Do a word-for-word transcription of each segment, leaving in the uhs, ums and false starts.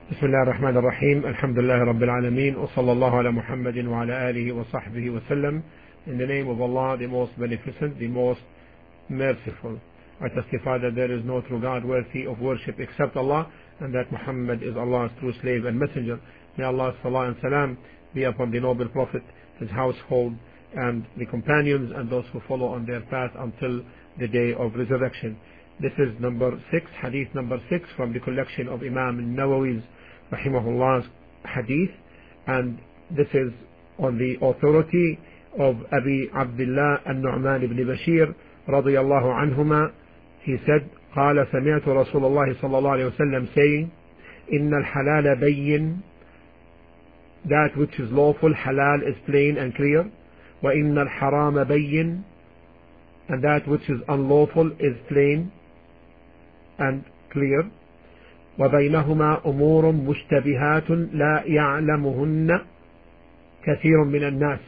بسم الله الرحمن الرحيم. الحمد لله رب العالمين, وصلى الله على محمد وعلى آله وصحبه وسلم. In the name of Allah, the most beneficent, the most merciful. I testify that there is no true God worthy of worship except Allah, and that Muhammad is Allah's true slave and messenger. May Allah's salah and salam be upon the noble Prophet, his household, and the companions, and those who follow on their path until the day of resurrection. This is number six, hadith number six from the collection of Imam Nawawi's Rahimahullah's hadith, and this is on the authority of Abi Abdullah al-Nu'man ibn Bashir radiyallahu anhuma. He said, قال سمعت رسول الله صلى الله عليه وسلم saying, إن الحلال بين, that which is lawful, halal, is plain and clear. وإن الحرام بين, and that which is unlawful is plain and clear. وبينهما أمور مشتبهات لا يعلمهن كثير من الناس.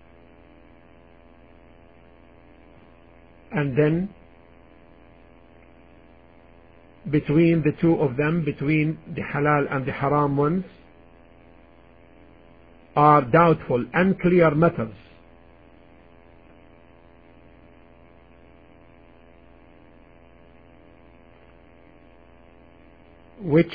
And then between the two of them, between the halal and the haram ones, are doubtful, unclear matters. Which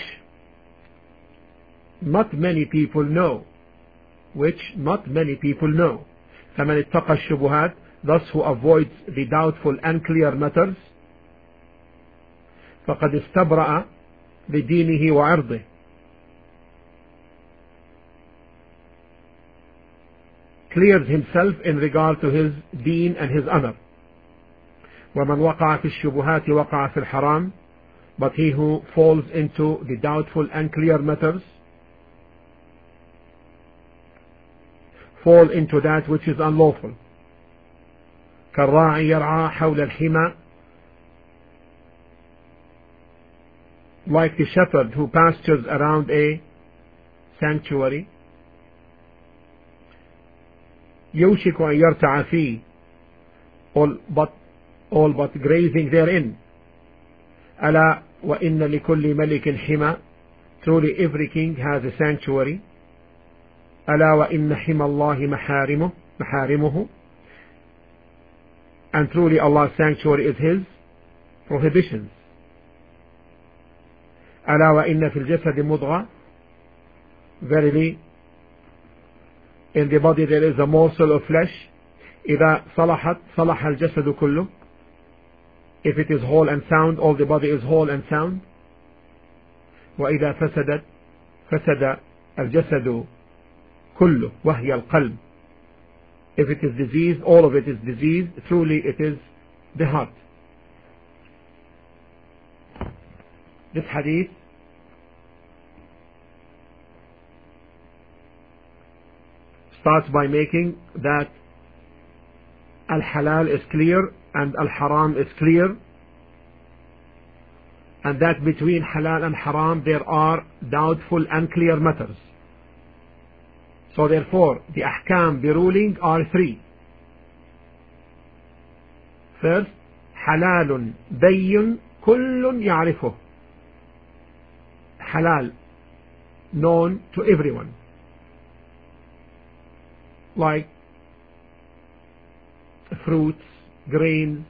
not many people know, which not many people know. فمن اتقى الشبهات, thus who avoids the doubtful, unclear matters, فقد استبرأ لدينه وعرضه, clears himself in regard to his deen and his honor. ومن وقع في الشبهات وقع في الحرام, but he who falls into the doubtful, unclear matters fall into that which is unlawful. كالراعي يرعى حول الحمى, like the shepherd who pastures around a sanctuary. يوشك أن يرتع فيه, all but, all but grazing therein. ألا وإن لكل ملك حمى, truly every king has a sanctuary. ألا وإن حمى الله محارمه محارمه, and truly Allah's sanctuary is his prohibitions. ألا وإن في الجسد مضغة, verily in the body there is a morsel of flesh. إذا صلحت صلح الجسد كله, if it is whole and sound, all the body is whole and sound. وإذا فسدت فسد الجسد كله وهي القلب, if it is diseased, all of it is diseased, truly it is the heart. This hadith starts by making that al-halal is clear and al-haram is clear, and that between halal and haram there are doubtful, unclear matters. So therefore the ahkam, the ruling, are three. First, halalun bayyun kullun ya'rifuh, halal, known to everyone, like fruits, grains,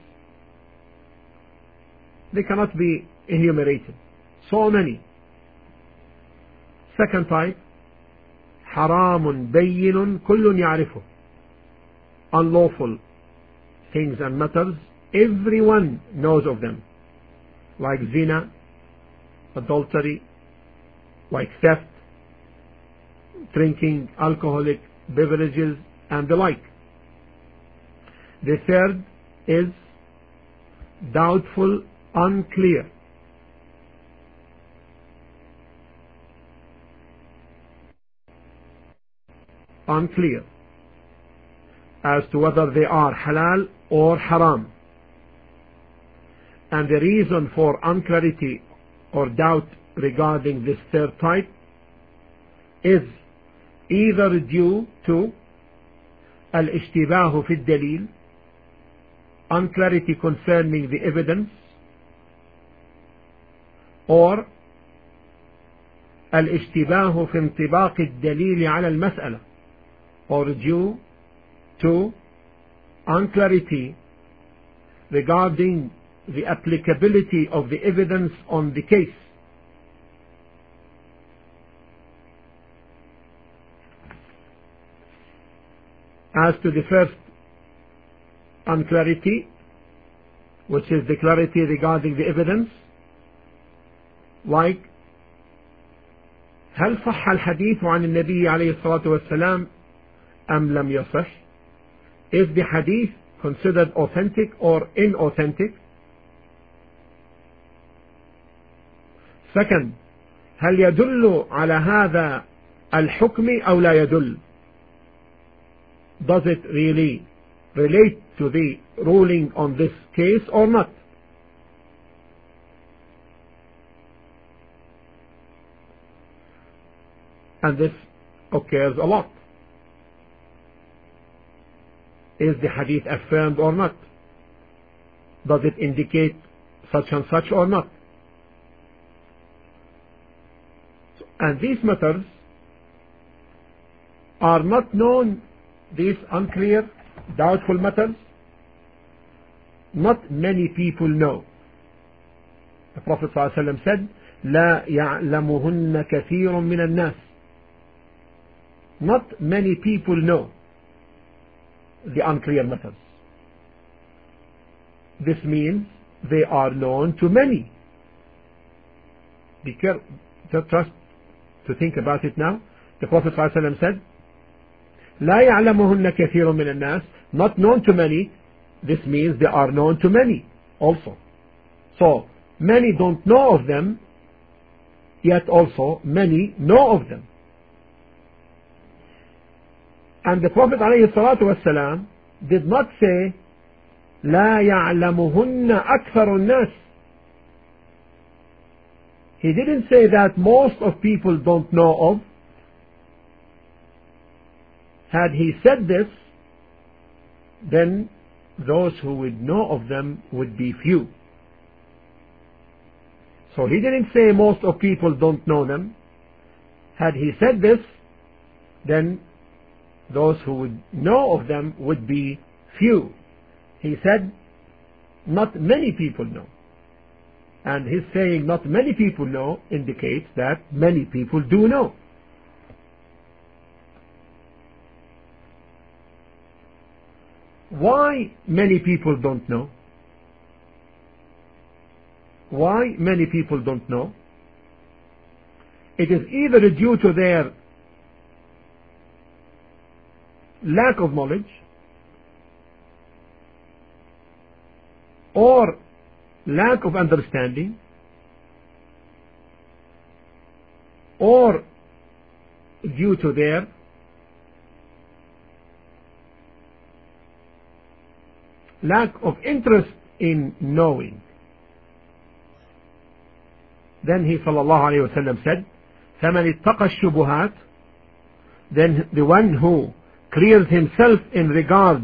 they cannot be enumerated, so many. Second type, haramun bayyinun kullun ya'rifuh, unlawful things and matters, everyone knows of them, like zina, adultery, like theft, drinking alcoholic beverages, and the like. The third is doubtful, unclear. Unclear as to whether they are halal or haram. And the reason for unclarity or doubt regarding this third type is either due to al-ishtibahu fi al-dalil, unclarity concerning the evidence, or الاشتباه في انطباق الدليل على المسألة, or due to unclarity regarding the applicability of the evidence on the case. As to the first unclarity, which is the clarity regarding the evidence, like هل صح الحديث عن النبي عليه الصلاة والسلام أم لم يصح? Is the hadith considered authentic or inauthentic? Second, هل يدل على هذا الحكم أو لا يدل? Does it really relate to the ruling on this case or not? And this occurs a lot. Is the hadith affirmed or not? Does it indicate such and such or not? And these matters are not known, these unclear, doubtful matters. Not many people know. The Prophet ﷺ said, لا يعلمهن كثير من الناس. Not many people know the unclear matters. This means they are known to many. Be careful, trust to think about it now. The Prophet ﷺ said, لا يعلمهن كثير من الناس, not known to many. This means they are known to many also. So many don't know of them, yet also many know of them. And the Prophet ﷺ did not say لا يعلمهن أكثر الناس. He didn't say that most of people don't know of. Had he said this, then those who would know of them would be few. So he didn't say most of people don't know them. Had he said this, then those who would know of them would be few. He said not many people know. And his saying not many people know indicates that many people do know. Why many people don't know? Why many people don't know? It is either due to their lack of knowledge or lack of understanding or due to their lack of interest in knowing. Then he sallallahu alayhi wa sallam said, فَمَنِ اتَّقَى الشُّبُهَاتِ, then the one who clears himself in regard,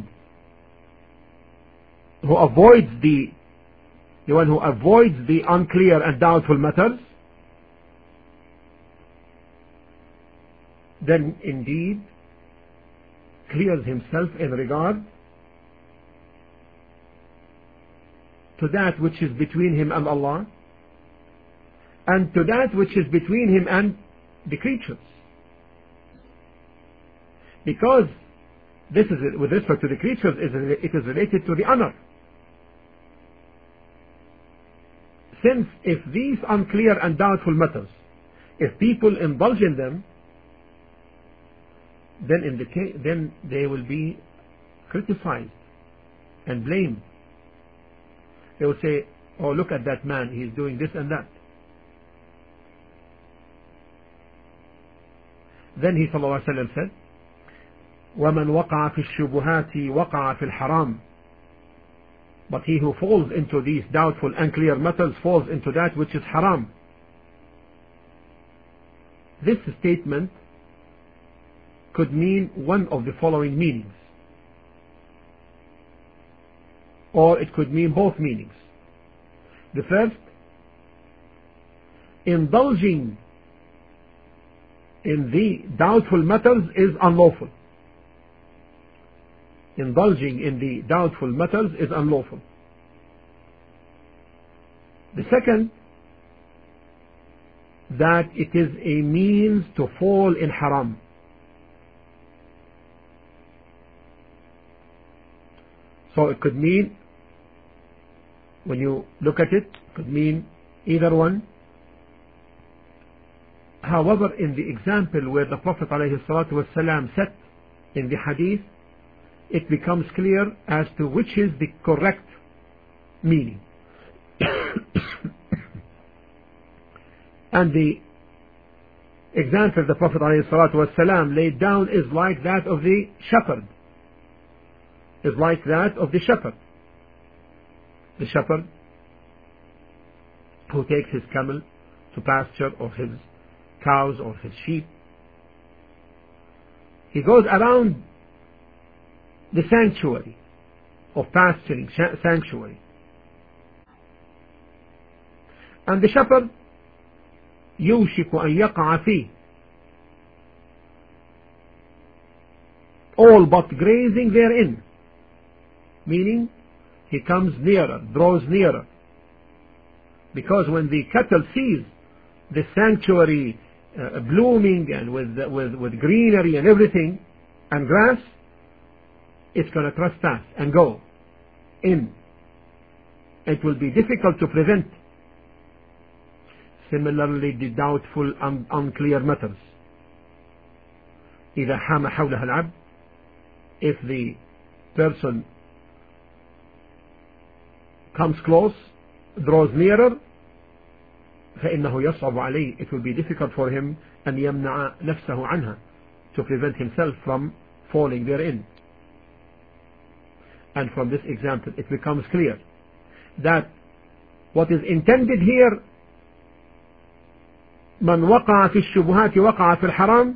who avoids the the one who avoids the unclear and doubtful matters, then indeed clears himself in regard to that which is between him and Allah, and to that which is between him and the creatures. Because this is, with respect to the creatures, it is related to the honor. Since if these unclear and doubtful matters, if people indulge in them, then in the case, then they will be criticized and blamed. They will say, oh, look at that man, he is doing this and that. Then he sallallahu alaihi wasallam said, وَمَنْ وَقَعَ فِي الشُّبُهَاتِ وَقَعَ فِي الْحَرَامِ. But he who falls into these doubtful and clear matters falls into that which is haram. This statement could mean one of the following meanings, or it could mean both meanings. The first, indulging in the doubtful matters is unlawful. Indulging in the doubtful matters is unlawful. The second, that it is a means to fall in haram. So it could mean, when you look at it, it could mean either one. However, in the example where the Prophet ﷺ said in the hadith, it becomes clear as to which is the correct meaning. And the example the Prophet ﷺ laid down is like that of the shepherd. Is like that of the shepherd. The shepherd who takes his camel to pasture, or his cows, or his sheep. He goes around the sanctuary of pasturing sanctuary. And the shepherd يوشك أن يقع فيه, all but grazing therein, meaning he comes nearer, draws nearer, because when the cattle sees the sanctuary uh, blooming and with, with, with greenery and everything and grass, it's going to trespass and go in. It will be difficult to prevent. Similarly, the doubtful and unclear matters. إذا حام حولها العبد, if the person comes close, draws nearer, فإنه يصعب عليه, it will be difficult for him أن يمنع نفسه عنها, to prevent himself from falling therein. And from this example it becomes clear that what is intended here, من وقع في الشبهات وقع في الحرام,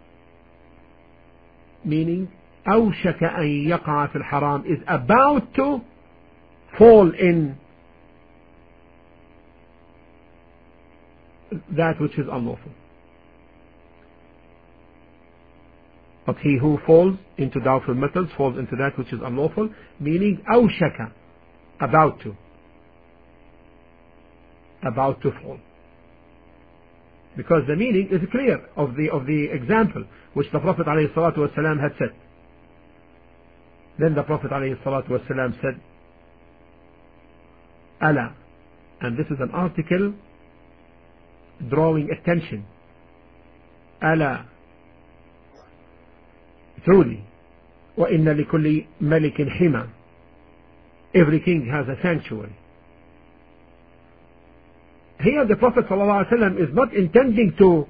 meaning أوشك أن يقع في الحرام, is about to fall in that which is unlawful. But he who falls into doubtful matters falls into that which is unlawful, meaning أوشك, about to, about to fall. Because the meaning is clear of the of the example which the Prophet ﷺ had said. Then the Prophet ﷺ said, "Ala," and this is an article drawing attention. "Ala, truly, وَإِنَّ لِكُلِّ مَلِكٍ حِمًى." Every king has a sanctuary. Here the Prophet ﷺ is not intending to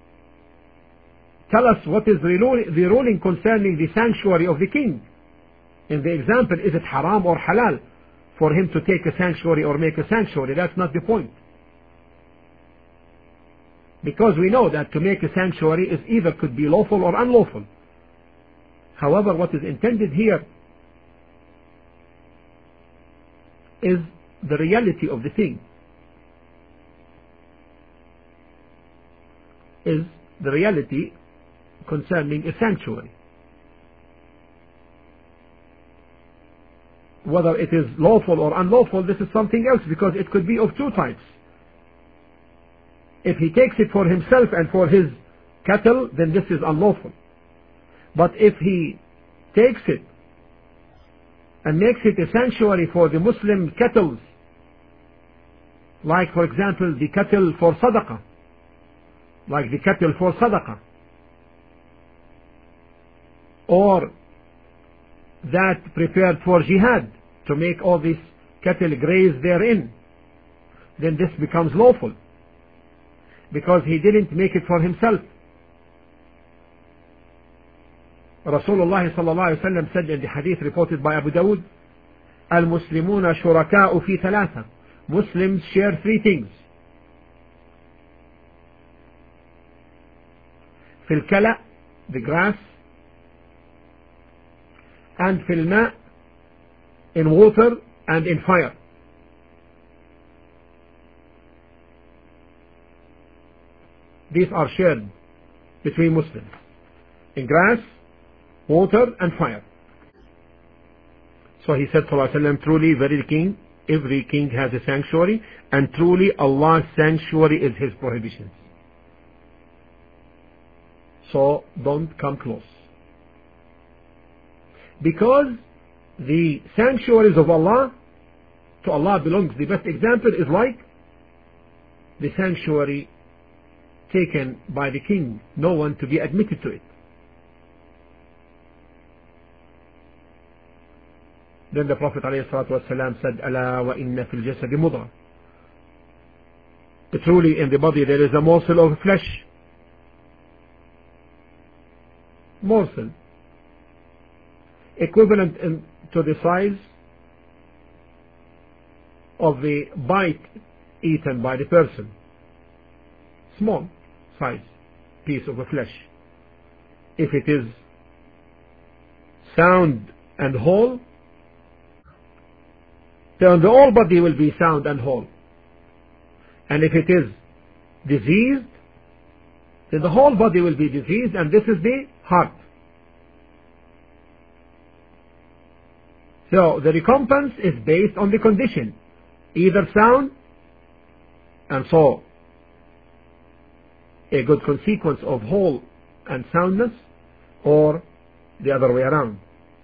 tell us what is the ruling concerning the sanctuary of the king. In the example, is it haram or halal for him to take a sanctuary or make a sanctuary? That's not the point. Because we know that to make a sanctuary is either could be lawful or unlawful. However, what is intended here is the reality of the thing. Is the reality concerning a sanctuary. Whether it is lawful or unlawful, this is something else, because it could be of two types. If he takes it for himself and for his cattle, then this is unlawful. But if he takes it and makes it a sanctuary for the Muslim cattle, like for example the cattle for sadaqah, like the cattle for sadaqah, or that prepared for jihad, to make all these cattle graze therein, then this becomes lawful, because he didn't make it for himself. Rasulullah sallallahu alaihi wasallam said in the hadith reported by Abu Dawud, "Al-Muslimuna shuraka'u fi thalatha." Muslims share three things: fil kala, the grass, and fil ma, in water and in fire. These are shared between Muslims in grass, water and fire. So he said sallallahu alaihi wasallam, truly very king, every king has a sanctuary, and truly Allah's sanctuary is his prohibitions. So don't come close. Because the sanctuaries of Allah, to Allah belongs. The best example is like the sanctuary taken by the king, no one to be admitted to it. Then the Prophet ﷺ said, ألا وإن في الجسد مضغة. Truly in the body there is a morsel of flesh. Morsel. Equivalent in, to the size of the bite eaten by the person. Small size piece of a flesh. If it is sound and whole, then the whole body will be sound and whole. And if it is diseased, then the whole body will be diseased, and this is the heart. So the recompense is based on the condition, either sound, and so a good consequence of whole and soundness, or the other way around.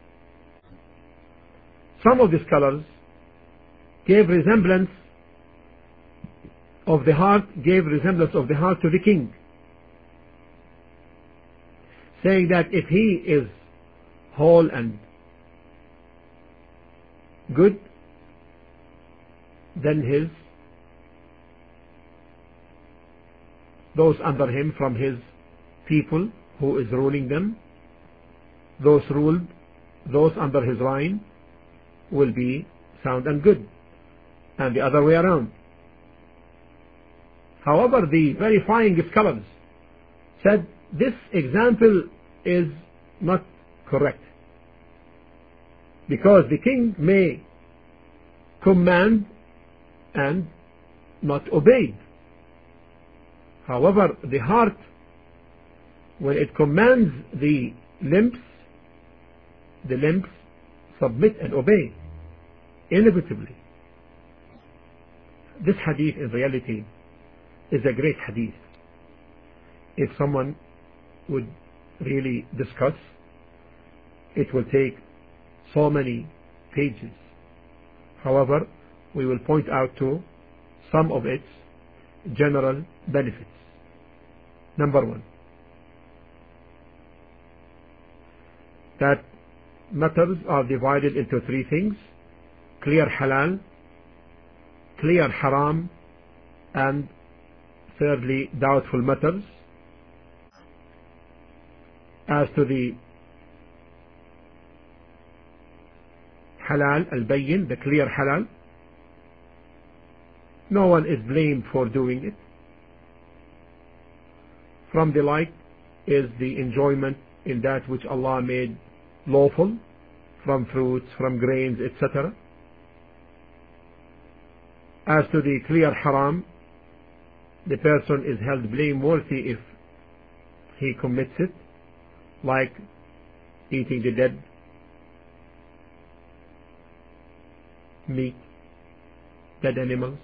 Some of the scholars gave resemblance of the heart, gave resemblance of the heart to the king, saying that if he is whole and good, then his those under him from his people who is ruling them, those ruled, those under his reign will be sound and good, and the other way around. However, the verifying scholars said this example is not correct, because the king may command and not obey. However, the heart, when it commands the limbs, the limbs submit and obey inevitably. This hadith in reality is a great hadith. If someone would really discuss, it will take so many pages. However, we will point out to some of its general benefits. Number one, that matters are divided into three things: clear halal, clear haram, and thirdly, doubtful matters. As to the halal, al-bayyin, the clear halal, no one is blamed for doing it. From the like is the enjoyment in that which Allah made lawful, from fruits, from grains, et cetera. As to the clear haram, the person is held blameworthy if he commits it, like eating the dead meat, dead animals,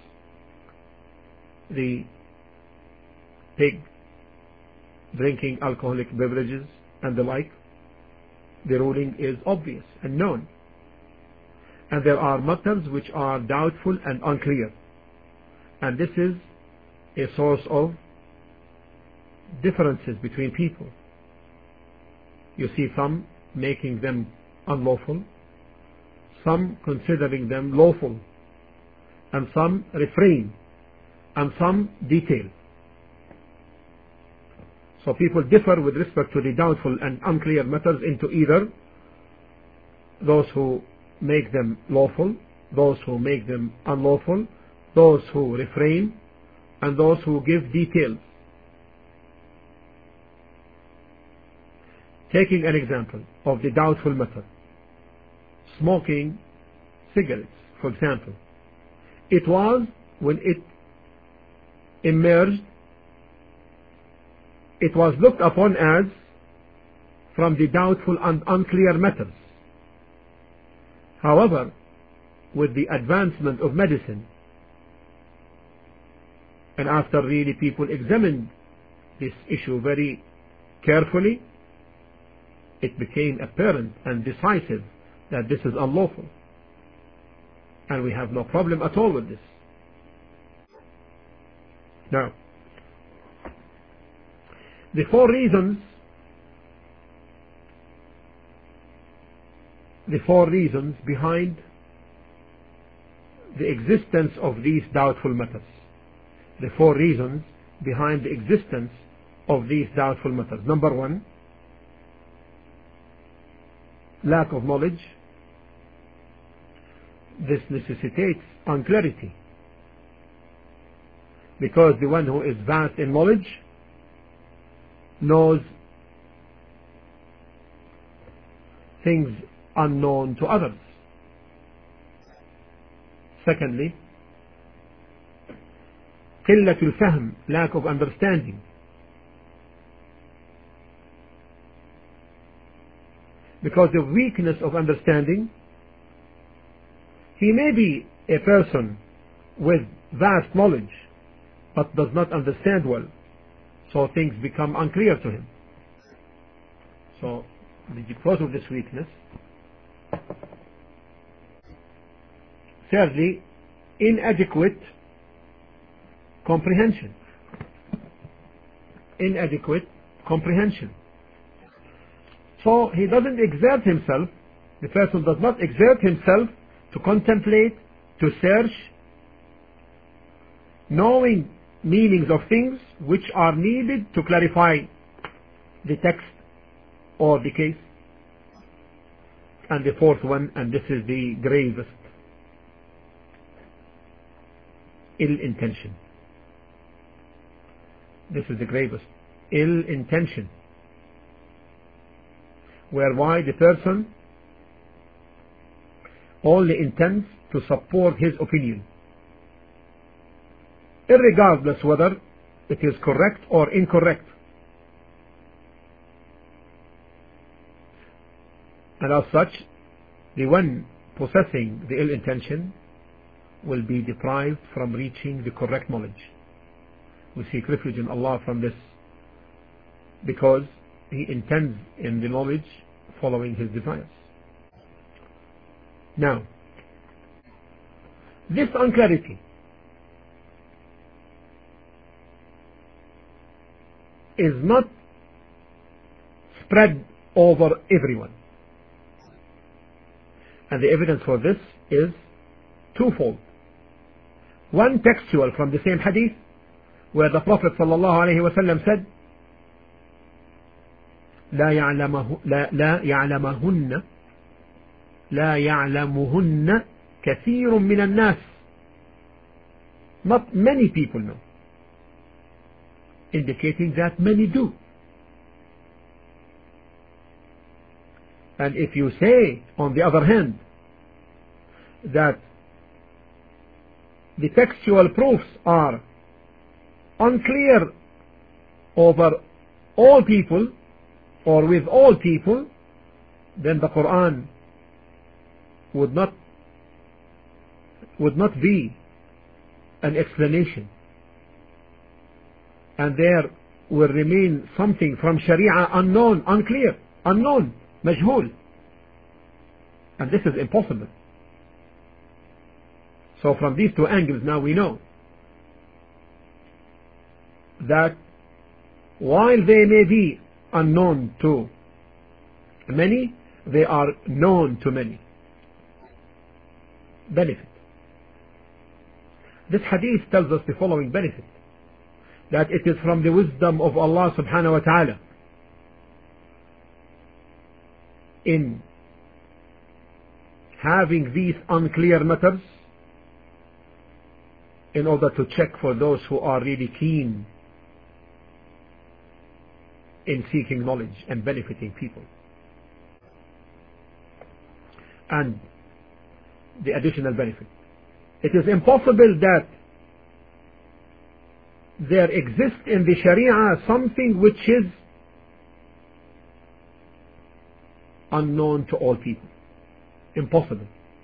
the pig, drinking alcoholic beverages, and the like. The ruling is obvious and known. And there are matters which are doubtful and unclear. And this is a source of differences between people. You see some making them unlawful, some considering them lawful, and some refrain, and some detail. So people differ with respect to the doubtful and unclear matters into either those who make them lawful, those who make them unlawful, those who refrain, and those who give details. Taking an example of the doubtful matter, smoking cigarettes, for example. It was when it emerged it was looked upon as from the doubtful and unclear matters. However, with the advancement of medicine, and after really people examined this issue very carefully, it became apparent and decisive that this is unlawful, and we have no problem at all with this. Now, the four reasons the four reasons behind the existence of these doubtful matters. The four reasons behind the existence of these doubtful matters. Number one, lack of knowledge. This necessitates unclarity, because the one who is vast in knowledge knows things unknown to others. Secondly, قلة الفهم, lack of understanding. Because of weakness of understanding, he may be a person with vast knowledge but does not understand well, so things become unclear to him. So because of this weakness. Thirdly, inadequate comprehension. Inadequate comprehension. So he doesn't exert himself, the person does not exert himself to contemplate, to search, knowing meanings of things which are needed to clarify the text or the case. And the fourth one, and this is the gravest, ill intention. This is the gravest, ill intention, whereby the person only intends to support his opinion, irregardless whether it is correct or incorrect. And as such, the one possessing the ill intention will be deprived from reaching the correct knowledge. We seek refuge in Allah from this, because he intends in the knowledge following his desires. Now, this unclarity is not spread over everyone. And the evidence for this is twofold. One textual from the same hadith, where the Prophet ﷺ said, لا يعلمه لا لا يعلمهن لا يعلمهن كثير من الناس. Not many people know, indicating that many do. And if you say, on the other hand, that the textual proofs are unclear over all people or with all people, then the Quran would not would not be an explanation, and there will remain something from Sharia unknown, unclear, unknown, majhul, and this is impossible. So from these two angles now we know that while they may be unknown to many, they are known to many. Benefit. This hadith tells us the following benefit: that it is from the wisdom of Allah subhanahu wa ta'ala in having these unclear matters in order to check for those who are really keen in seeking knowledge and benefiting people. And the additional benefit: it is impossible that there exists in the Sharia something which is unknown to all people, impossible.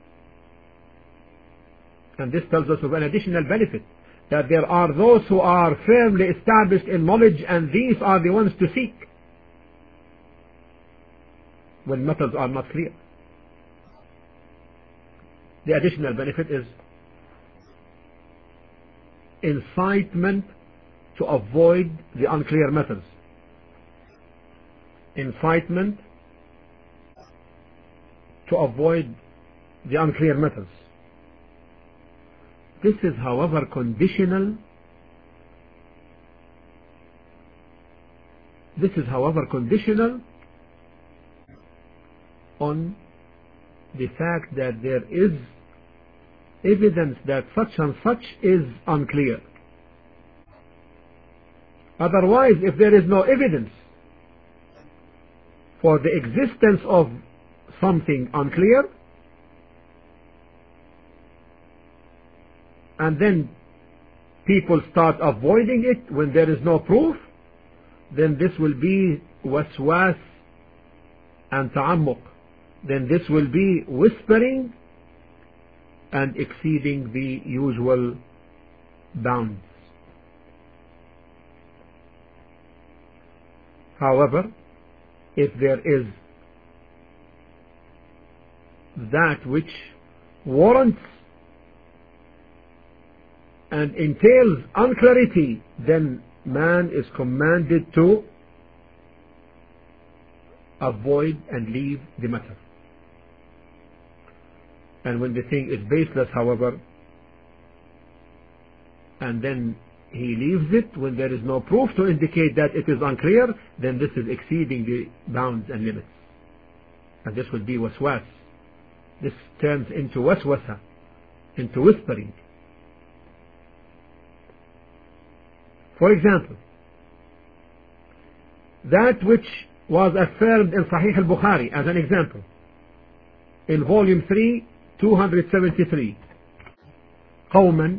And this tells us of an additional benefit, that there are those who are firmly established in knowledge, and these are the ones to seek when matters are not clear. The additional benefit is incitement to avoid the unclear matters. Incitement to avoid the unclear matters. This is, however, conditional. This is, however, conditional on the fact that there is evidence that such and such is unclear. Otherwise, if there is no evidence for the existence of something unclear, and then people start avoiding it when there is no proof, then this will be waswas and ta'ammuq. Then this will be whispering and exceeding the usual bounds. However, if there is that which warrants and entails unclarity, then man is commanded to avoid and leave the matter. And when the thing is baseless, however, and then he leaves it when there is no proof to indicate that it is unclear, then this is exceeding the bounds and limits. And this would be waswas. This turns into waswasa, into whispering. For example, that which was affirmed in Sahih al-Bukhari, as an example, in volume three, two hundred seventy-three, قوما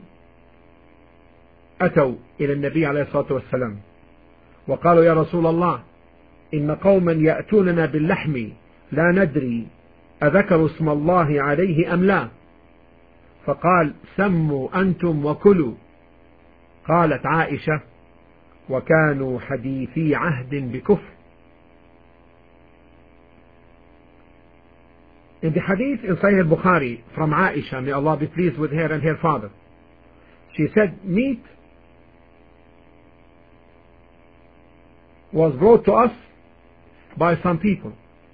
أتوا إلى النبي عليه الصلاة والسلام وقالوا يا رسول الله إن قوما يأتوننا باللحم لا ندري أذكروا اسم الله عليه أم لا، فقال سموا أنتم وكلوا. قالت عائشة وكانوا حديثي عهد بكفر. In the hadith in Sahih al-Bukhari from Aisha, may Allah be pleased with her and her father, she said, meat was brought to us by some people,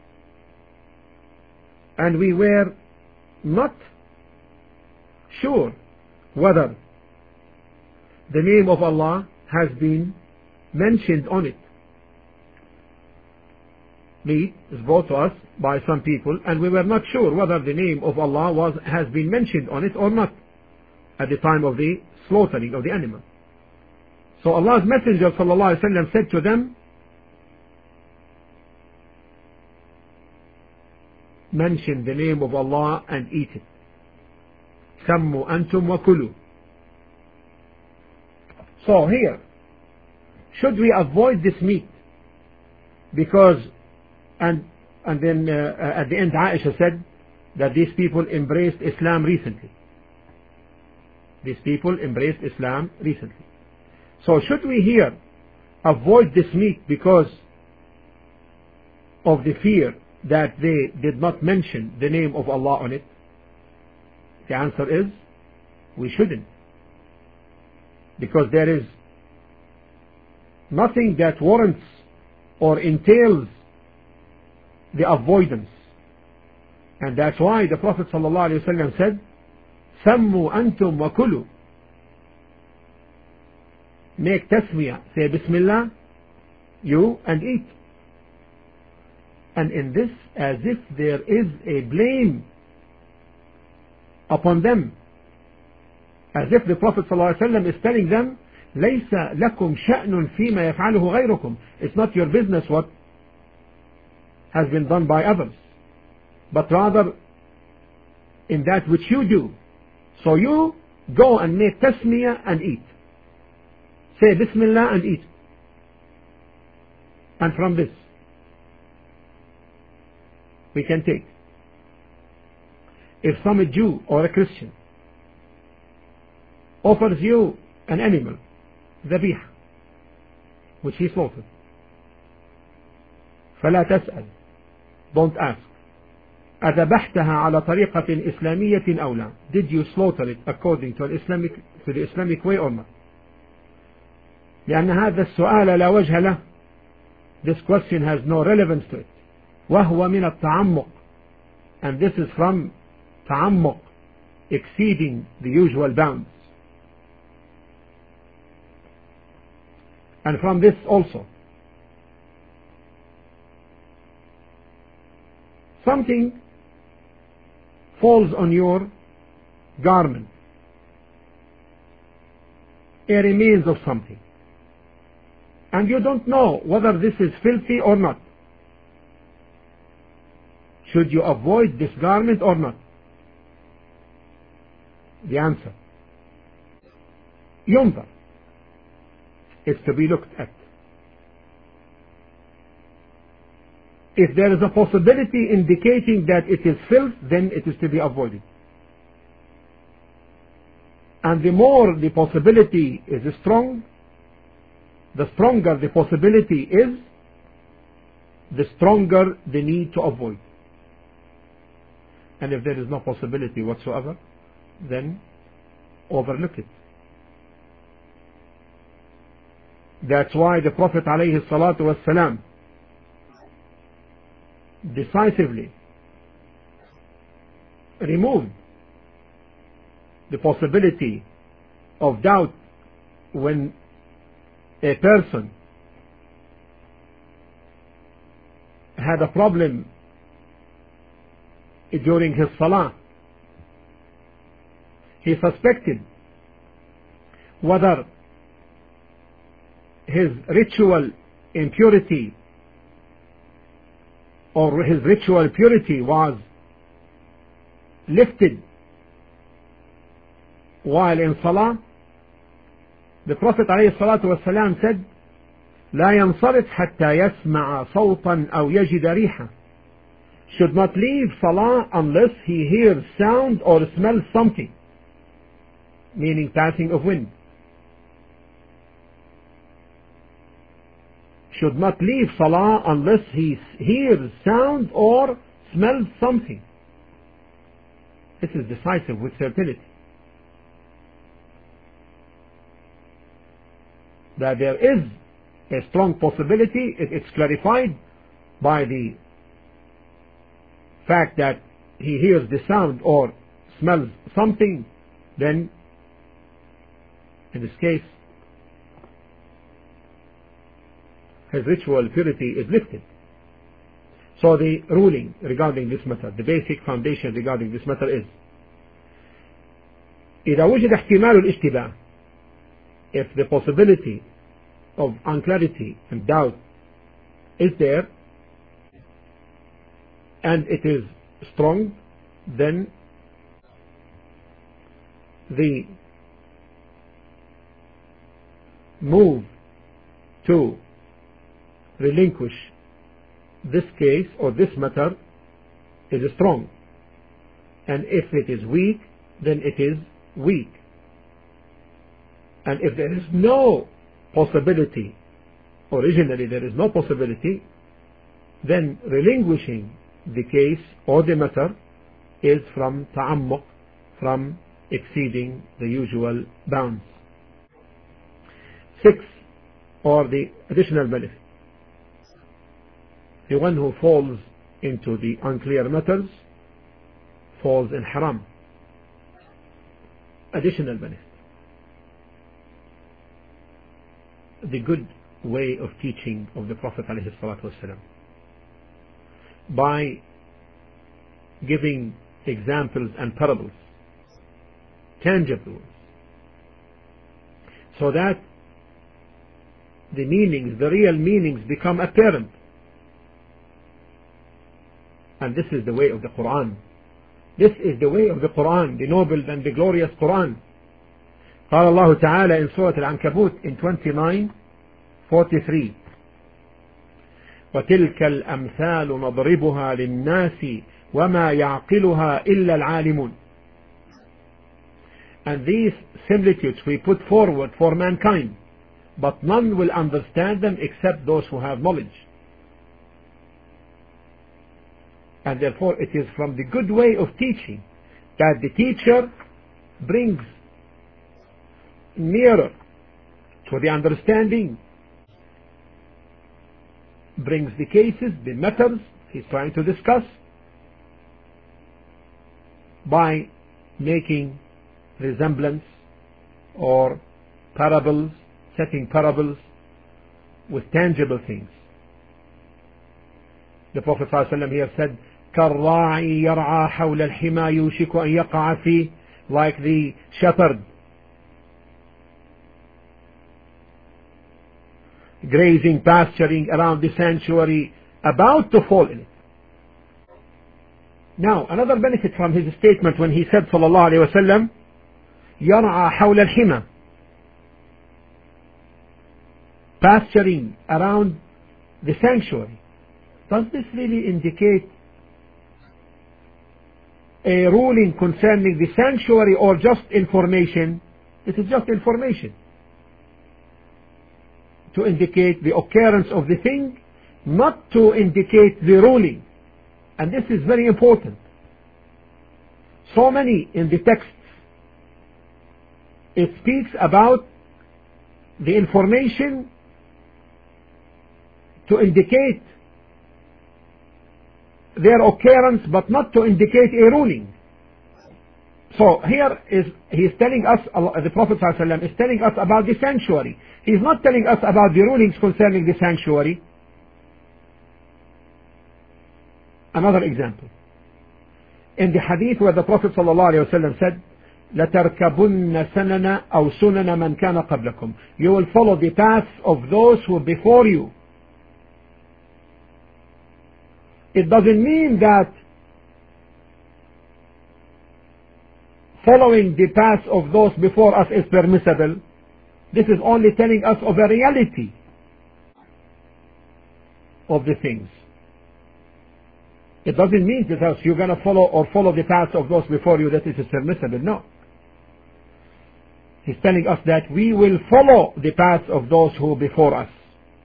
and we were not sure whether the name of Allah has been mentioned on it. Meat is brought to us by some people, and we were not sure whether the name of Allah was has been mentioned on it or not at the time of the slaughtering of the animal. So Allah's Messenger sallallahu alaihi wasallam said to them, mention the name of Allah and eat it. Sammu antum wa kulu. So here, should we avoid this meat? Because, and and then uh, at the end Aisha said that these people embraced Islam recently. These people embraced Islam recently. So should we here avoid this meat because of the fear that they did not mention the name of Allah on it? The answer is, we shouldn't. Because there is nothing that warrants or entails the avoidance. And that's why the Prophet ﷺ said, Sammu antum wa kulu. Make tasmiyah, say Bismillah, you, and eat. And in this, as if there is a blame upon them, as if the Prophet ﷺ is telling them, لَيْسَ لَكُمْ شَأْنٌ فِي مَا يَفْعَلُهُ غَيْرُكُمْ. It's not your business what has been done by others, but rather in that which you do. So you go and make tasmiyah and eat. say Bismillah and eat. And from this we can take, if some Jew or a Christian offers you an animal, ذبيح, which he slaughtered, فلا تسأل, don't ask, أذبحتها على طريقة إسلامية أو لا, did you slaughter it according to, Islamic, to the Islamic way or not? لأن هذا السؤال لا وجه له, this question has no relevance to it, وهو من التعمق, and this is from تعمق, exceeding the usual bounds. And from this also, something falls on your garment, a remains of something, and you don't know whether this is filthy or not. Should you avoid this garment or not? The answer, ينظر, is to be looked at. If there is a possibility indicating that it is filth, then it is to be avoided. And the more the possibility is strong, the stronger the possibility is, the stronger the need to avoid. And if there is no possibility whatsoever, then overlook it. That's why the Prophet alayhi salatu wassalam decisively removed the possibility of doubt when a person had a problem during his salah. He suspected whether his ritual impurity or his ritual purity was lifted while in salah. The Prophet عليه الصلاة والسلام said, لا ينصرف حتى يسمع صوتا أو يجد ريحا, should not leave salah unless he hears sound or smells something, meaning passing of wind. Should not leave salah unless he hears sound or smells something. This is decisive with certainty, that there is a strong possibility. It's clarified by the fact that he hears the sound or smells something. Then in this case his ritual purity is lifted. So the ruling regarding this matter, the basic foundation regarding this matter is, إذا وجد احتمال الاشتباه, if the possibility of unclarity and doubt is there and it is strong, then the move to relinquish this case or this matter is strong, and if it is weak, then it is weak. And if there is no possibility, originally there is no possibility, then relinquishing the case or the matter is from ta'ammuq, from exceeding the usual bounds. Six, or the additional benefit. The one who falls into the unclear matters falls in haram. Additional benefit. The good way of teaching of the Prophet ﷺ, by giving examples and parables, tangible, so that the meanings, the real meanings become apparent. And this is the way of the Quran. This is the way of the Quran, the noble and the glorious Quran. قال الله تعالى in Surah Al-Ankabut in twenty-nine forty-three وتلك الأمثال نضربها للناس وما يعقلها إلا العالمون. And these similitudes we put forward for mankind, but none will understand them except those who have knowledge. And therefore it is from the good way of teaching that the teacher brings nearer to the understanding, brings the cases, the matters he's trying to discuss, by making resemblance or parables, setting parables with tangible things. The Prophet ﷺ here said, كالراعي يرعى حول الحمى يوشك أن يقع فيه, like the shepherd grazing, pasturing around the sanctuary, about to fall in it. Now, another benefit from his statement when he said sallallahu alayhi wa sallam, يرعى حول الحمى, pasturing around the sanctuary. Does this really indicate a ruling concerning the sanctuary or just information? It is just information to indicate the occurrence of the thing, not to indicate the ruling. And this is very important. So many in the texts, it speaks about the information to indicate their occurrence, but not to indicate a ruling. So here is, he is telling us, the Prophet ﷺ is telling us about the sanctuary. He is not telling us about the rulings concerning the sanctuary. Another example. In the hadith where the Prophet ﷺ said, لَتَرْكَبُنَّ سَنَنَ أَوْ سُنَنَ مَنْ كَانَ قَبْلَكُمْ, you will follow the paths of those who were before you. It doesn't mean that following the path of those before us is permissible. This is only telling us of a reality of the things. It doesn't mean that you're going to follow or follow the path of those before you that it is permissible. No. He's telling us that we will follow the path of those who before us.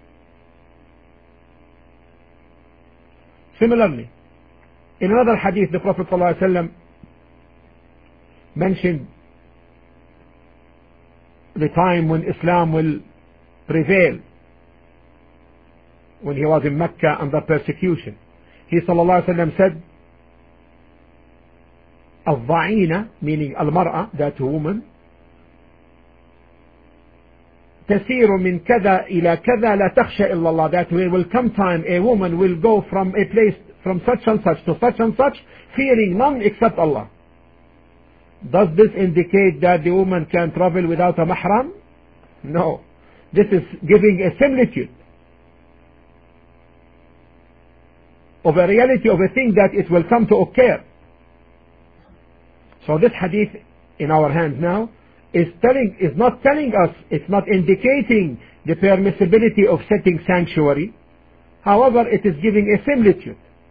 Similarly, in another hadith, the Prophet ﷺ mentioned the time when Islam will prevail, when he was in Mecca under persecution. He sallallahu alaihi wasallam said, الضعينة, meaning al-mar'a, that woman, تسير من كذا إلى كذا لا تخشى إلا الله, that there will come time a woman will go from a place from such and such to such and such fearing none except Allah. Does this indicate that the woman can travel without a mahram? No. This is giving a similitude of a reality of a thing that it will come to occur. So this hadith in our hands now is telling, is not telling us, it's not indicating the permissibility of setting sanctuary. However, it is giving a similitude.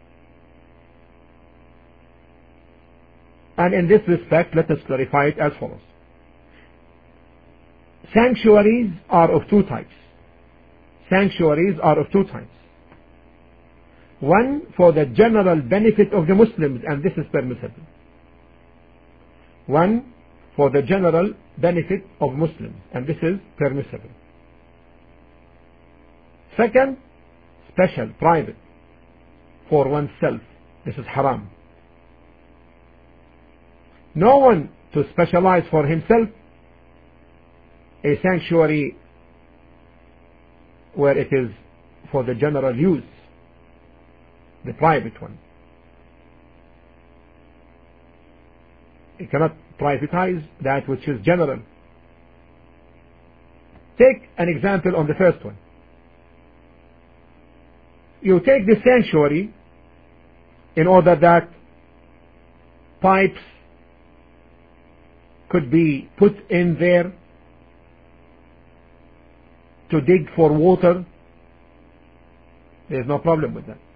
And in this respect, let us clarify it as follows. Sanctuaries are of two types. Sanctuaries are of two types. One for the general benefit of the Muslims, and this is permissible. One for the general benefit of Muslims, and this is permissible. Second, special, private, for oneself. This is haram. No one to specialize for himself a sanctuary where it is for the general use, the private one. You cannot privatize that which is general. Take an example on the first one. You take the sanctuary in order that pipes could be put in there to dig for water, there's no problem with that.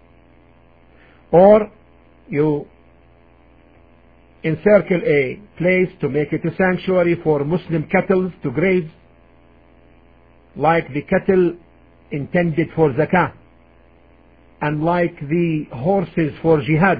Or you encircle a place to make it a sanctuary for Muslim cattle to graze, like the cattle intended for zakah, and like the horses for jihad,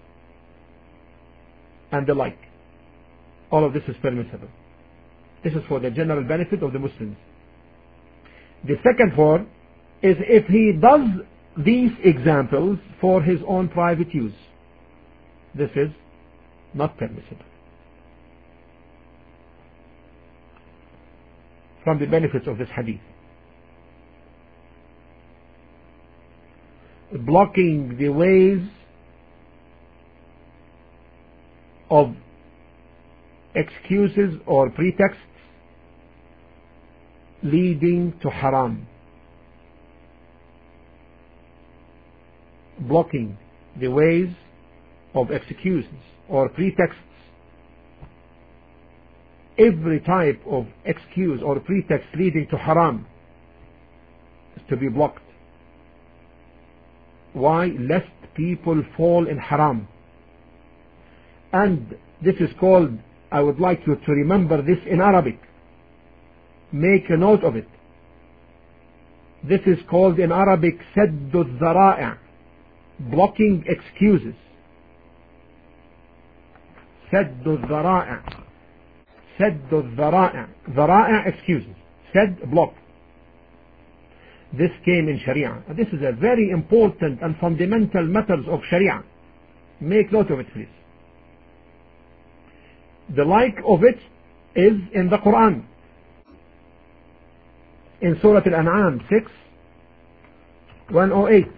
and the like. All of this is permissible. This is for the general benefit of the Muslims. The second form is if he does these examples for his own private use. This is not permissible. From the benefits of this hadith, blocking the ways of excuses or pretexts leading to haram. Blocking the ways of excuses or pretexts. Every type of excuse or pretext leading to haram is to be blocked. Why? Lest people fall in haram. And this is called, I would like you to remember this in Arabic. Make a note of it. This is called in Arabic saddu dhara'i', blocking excuses. Saddu dhara'i', saddu dhara'i', dhara'i' excuses, said block. This came in Sharia. This is a very important and fundamental matters of Sharia. Make note of it, please. The like of it is in the Quran. In Surah Al-An'am six, one oh eight.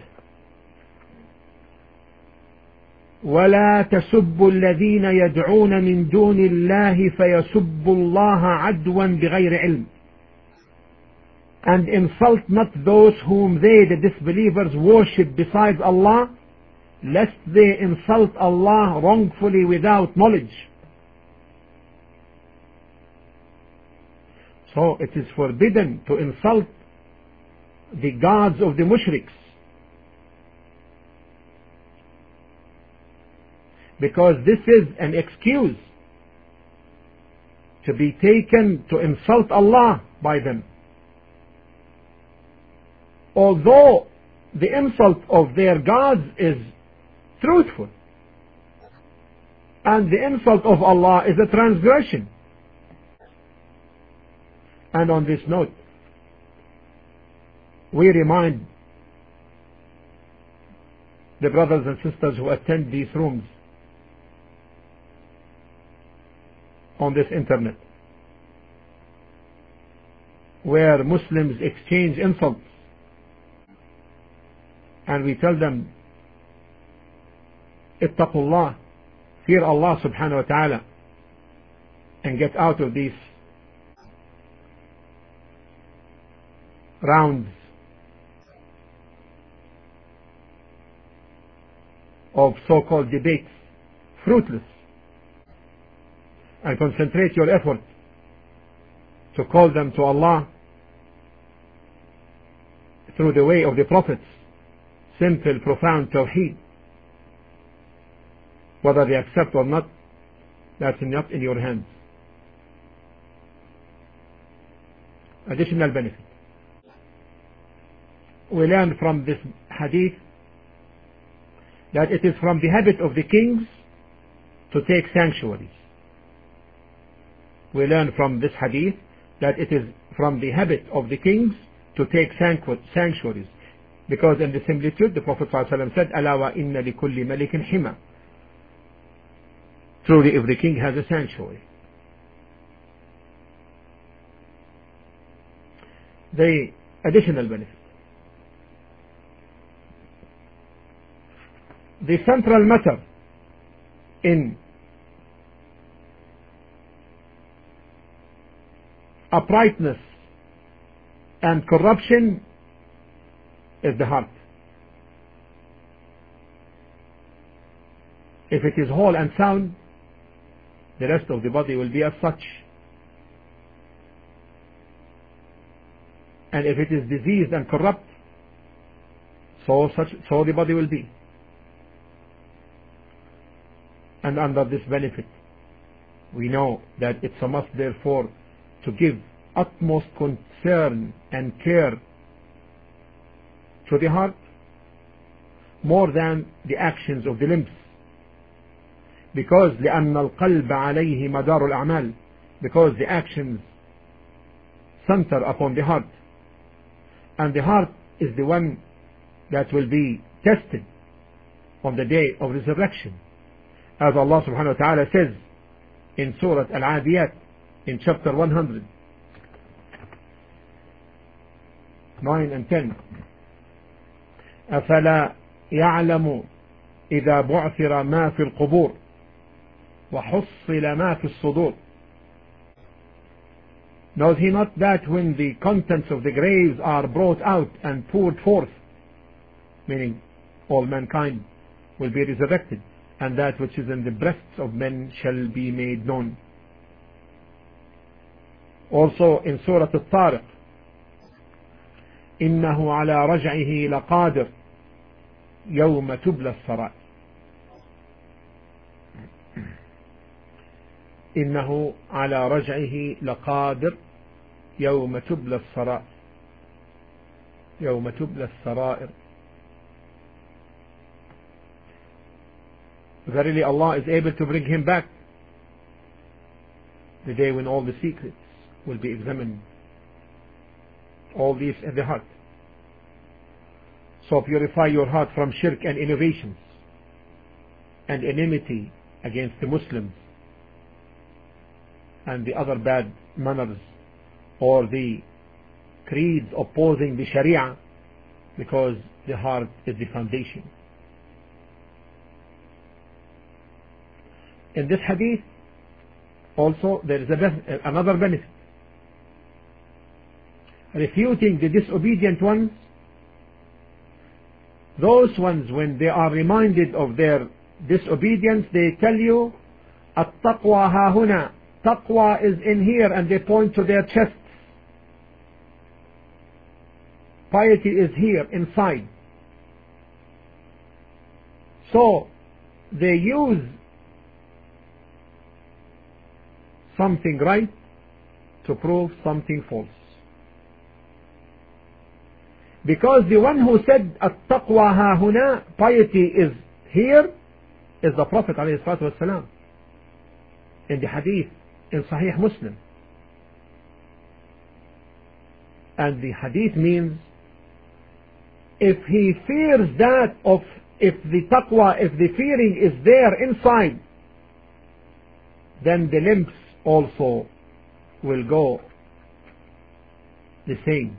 ولا تسبوا الذين يدعون من دون الله فيسبوا الله عدوا بغير علم. And insult not those whom they, the disbelievers, worship besides Allah, lest they insult Allah wrongfully without knowledge. So it is forbidden to insult the gods of the mushriks, because this is an excuse to be taken to insult Allah by them. Although the insult of their gods is truthful, and the insult of Allah is a transgression. And on this note, we remind the brothers and sisters who attend these rooms on this internet, where Muslims exchange insults, and we tell them, ittaqullah, fear Allah subhanahu wa ta'ala, and get out of these rounds of so-called debates, fruitless, and concentrate your effort to call them to Allah through the way of the prophets, simple, profound tawheed. Whether they accept or not, that's not in your hands. Additional benefit. We learn from this hadith that it is from the habit of the kings to take sanctuaries. We learn from this hadith that it is from the habit of the kings to take sanctuaries, because in the similitude the Prophet ﷺ said, ألا وإن لكل ملك حمى. Truly every king has a sanctuary. The additional benefit. The central matter in uprightness and corruption is the heart. If it is whole and sound, the rest of the body will be as such. And if it is diseased and corrupt, so such so the body will be. And under this benefit, we know that it's a must, therefore, to give utmost concern and care to the heart more than the actions of the limbs. Because لأن القلب عليه مدار الأعمال, because the actions center upon the heart, and the heart is the one that will be tested on the day of resurrection, as Allah subhanahu wa ta'ala says in Surah Al-Adiyat in chapter one hundred nine and ten. أفلا يعلم إذا بعثر ما في القبور وحصل ما في الصدور. Knows he not that when the contents of the graves are brought out and poured forth, meaning all mankind will be resurrected, and that which is in the breasts of men shall be made known. Also in Surah Al-Tariq, إنه على رجعه لقادر يوم تبلى السرائر. إنه على رجعه لقادر يوم تبلى السرائر. يوم تبلى السرائر. Verily Allah is able to bring him back the day when all the secrets will be examined, all these in the heart. So purify your heart from shirk and innovations and enmity against the Muslims and the other bad manners or the creeds opposing the Sharia, because the heart is the foundation. In this hadith also there is a, another benefit, refuting the disobedient ones. Those ones, when they are reminded of their disobedience, they tell you at-taqwa ha-huna, taqwa is in here, and they point to their chests. Piety is here inside. So they use something right to prove something false. Because the one who said at-taqwa ha-huna, piety is here, is the Prophet alayhi salatu wasalam, in the hadith in Sahih Muslim. And the hadith means, if he fears that of, if the taqwa, if the fearing is there inside, then the limbs also will go the same.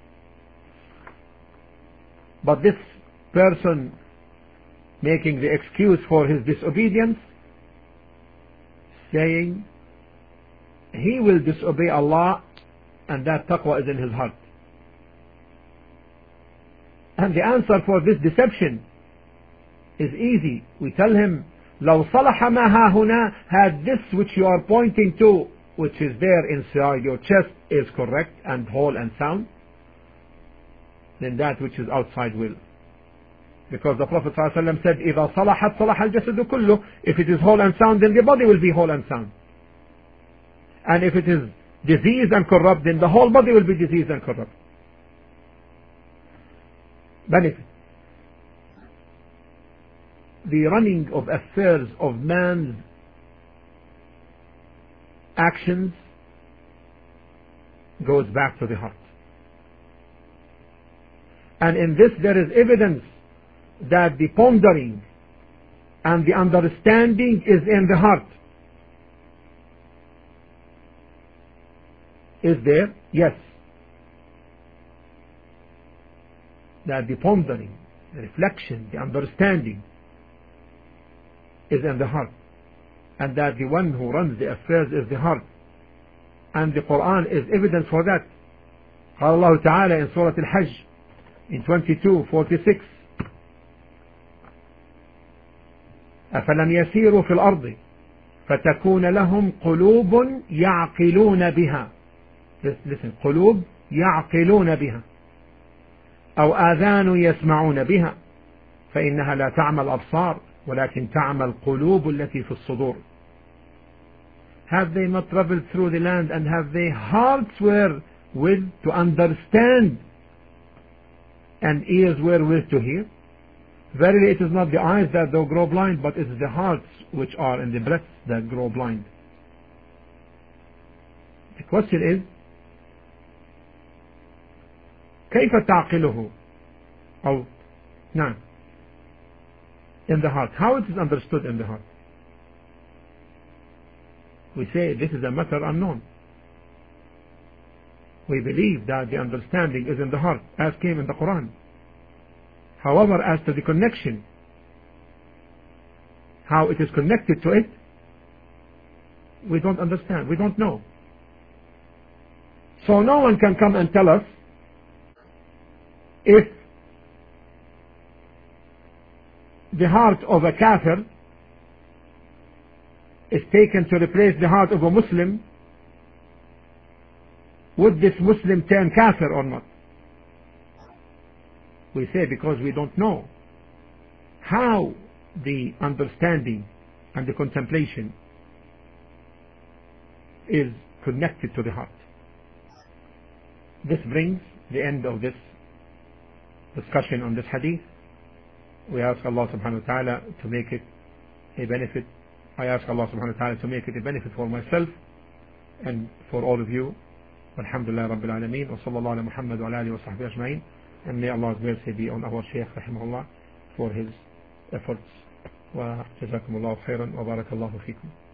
But this person making the excuse for his disobedience, saying he will disobey Allah and that taqwa is in his heart. And the answer for this deception is easy. We tell him, لو صلح ما ها هنا, had this which you are pointing to, which is there inside your chest, is correct and whole and sound, then that which is outside will. Because the Prophet ﷺ said, إذا صلحت صلح الجسد كله, if it is whole and sound, then the body will be whole and sound. And if it is diseased and corrupt, then the whole body will be diseased and corrupt. Benefit. The running of affairs of man's actions goes back to the heart. And in this there is evidence that the pondering and the understanding is in the heart. Is there? Yes. That the pondering, the reflection, the understanding is in the heart. And that the one who runs the affairs is the heart. And the Quran is evidence for that. قال الله تعالى in Surah Al-Hajj in twenty-two forty-six, أفلم يسيروا في الأرض فتكون لهم قلوب يعقلون بها. Listen, قلوب يعقلون بها أو آذان يسمعون بها فإنها لا تعمى الأبصار ولكن تعمى القلوب التي في الصدور. Have they not traveled through the land and have their hearts wherewith to understand and ears wherewith to hear? Verily it is not the eyes that do grow blind, but it is the hearts which are in the breasts that grow blind. The question is, كيف تعقله أو نعم in the heart? How it is understood in the heart? We say this is a matter unknown. We believe that the understanding is in the heart, as came in the Quran. However, as to the connection, how it is connected to it, we don't understand, we don't know. So no one can come and tell us if the heart of a kafir is taken to replace the heart of a Muslim, would this Muslim turn kafir or not? We say because we don't know how the understanding and the contemplation is connected to the heart. This brings the end of this discussion on this hadith. We ask Allah subhanahu wa ta'ala to make it a benefit. I ask Allah subhanahu wa ta'ala to make it a benefit for myself and for all of you. Alhamdulillah Rabbil Alameen wa sallallahu ala Muhammad wa ala alihi wa sahbihi ajma'in. And may Allah's mercy be on our Shaykh rahimahullah for his efforts. Wa jazakumullahu khairan wa barakallahu feekum.